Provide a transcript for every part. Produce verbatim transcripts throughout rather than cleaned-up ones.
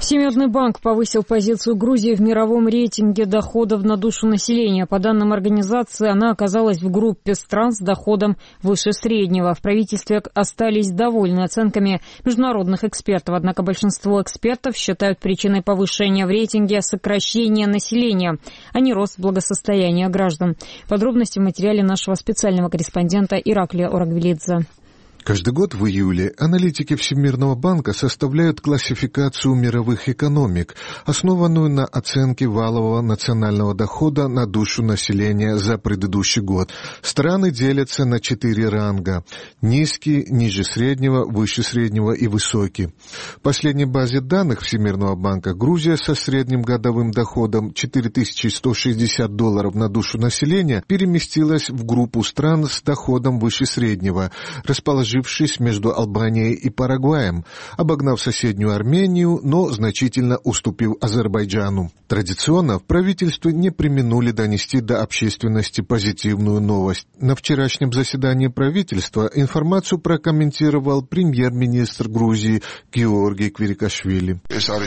Всемирный банк повысил позицию Грузии в мировом рейтинге доходов на душу населения. По данным организации, она оказалась в группе стран с доходом выше среднего. В правительстве остались довольны оценками международных экспертов. Однако большинство экспертов считают причиной повышения в рейтинге сокращение населения, а не рост благосостояния граждан. Подробности в материале нашего специального корреспондента Ираклия Орагвелидзе. Каждый год в июле аналитики Всемирного банка составляют классификацию мировых экономик, основанную на оценке валового национального дохода на душу населения за предыдущий год. Страны делятся на четыре ранга – низкий, ниже среднего, выше среднего и высокий. В последней базе данных Всемирного банка Грузия со средним годовым доходом четыре тысячи сто шестьдесят долларов на душу населения переместилась в группу стран с доходом выше среднего, расположившись между Албанией и Парагваем, обогнав соседнюю Армению, но значительно уступив Азербайджану. Традиционно в правительстве не преминули донести до общественности позитивную новость. На вчерашнем заседании правительства информацию прокомментировал премьер-министр Грузии Георгий Квирикашвили.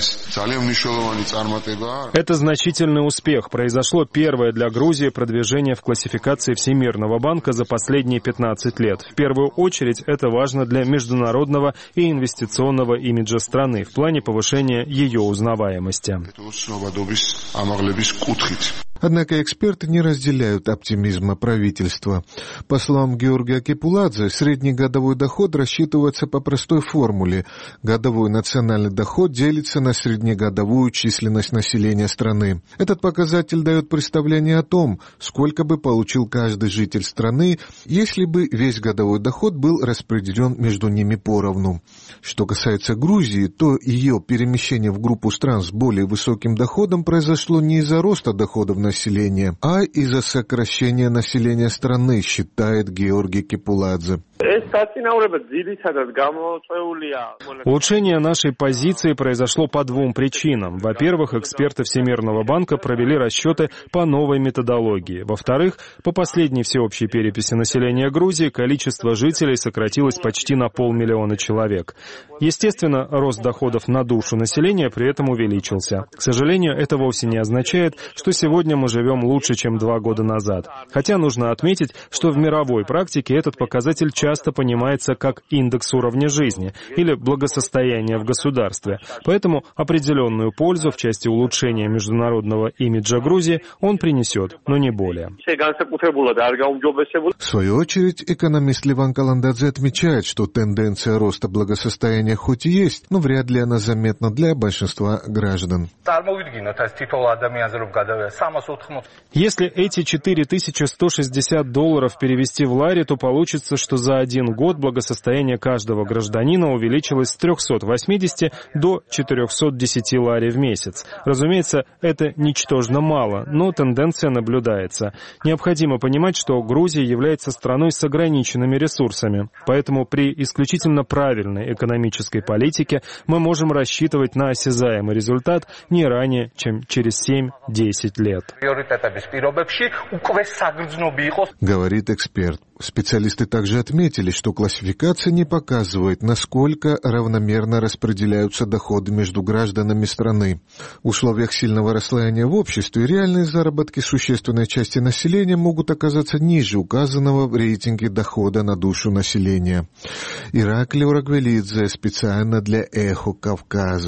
Это значительный успех. Произошло первое для Грузии продвижение в классификации Всемирного банка за последние пятнадцать лет. В первую очередь, это важно для международного и инвестиционного имиджа страны в плане повышения ее узнаваемости. Однако эксперты не разделяют оптимизма правительства. По словам Георгия Кепуладзе, средний годовой доход рассчитывается по простой формуле. Годовой национальный доход делится на среднегодовую численность населения страны. Этот показатель дает представление о том, сколько бы получил каждый житель страны, если бы весь годовой доход был распределен между ними поровну. Что касается Грузии, то ее перемещение в группу стран с более высоким доходом произошло не из-за роста доходов населения, а из-за сокращения населения страны, считает Георгий Кепуладзе. Улучшение нашей позиции произошло по двум причинам. Во-первых, эксперты Всемирного банка провели расчеты по новой методологии. Во-вторых, по последней всеобщей переписи населения Грузии количество жителей сократилось почти на полмиллиона человек. Естественно, рост доходов на душу населения при этом увеличился. К сожалению, это вовсе не означает, что сегодня мы живем лучше, чем два года назад. Хотя нужно отметить, что в мировой практике этот показатель часто понимается как индекс уровня жизни или благосостояния в государстве. Поэтому определенную пользу в части улучшения международного имиджа Грузии он принесет, но не более. В свою очередь, экономист Леван Каландадзе отмечает, что тенденция роста благосостояния хоть и есть, но вряд ли она заметна для большинства граждан. Если эти четыре тысячи сто шестьдесят долларов перевести в лари, то получится, что за один год благосостояние каждого гражданина увеличилось с трехсот восьмидесяти до четырехсот десяти лари в месяц. Разумеется, это ничтожно мало, но тенденция наблюдается. Необходимо понимать, что Грузия является страной с ограниченными ресурсами, поэтому при исключительно правильной экономической политике мы можем рассчитывать на осязаемый результат не ранее, чем через семь-десять лет. Говорит эксперт. Специалисты также отметили, что классификация не показывает, насколько равномерно распределяются доходы между гражданами страны. В условиях сильного расслоения в обществе реальные заработки существенной части населения могут оказаться ниже указанного в рейтинге дохода на душу населения. Ираклий Орагвелидзе специально для «Эхо Кавказа».